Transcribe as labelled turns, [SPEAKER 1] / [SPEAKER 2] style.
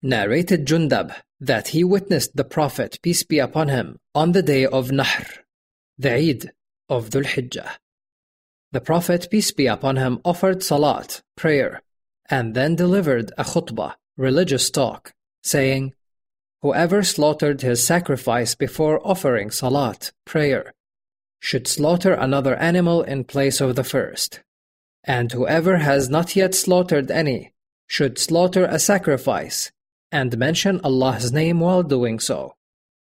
[SPEAKER 1] Narrated Jundab that he witnessed the Prophet, peace be upon him, on the day of Nahr, the Eid of Dhul Hijjah. The Prophet, peace be upon him, offered salat, prayer, and then delivered a khutbah, religious talk, saying, "Whoever slaughtered his sacrifice before offering salat, prayer, should slaughter another animal in place of the first. And whoever has not yet slaughtered any, should slaughter a sacrifice, and mention Allah's name while doing so."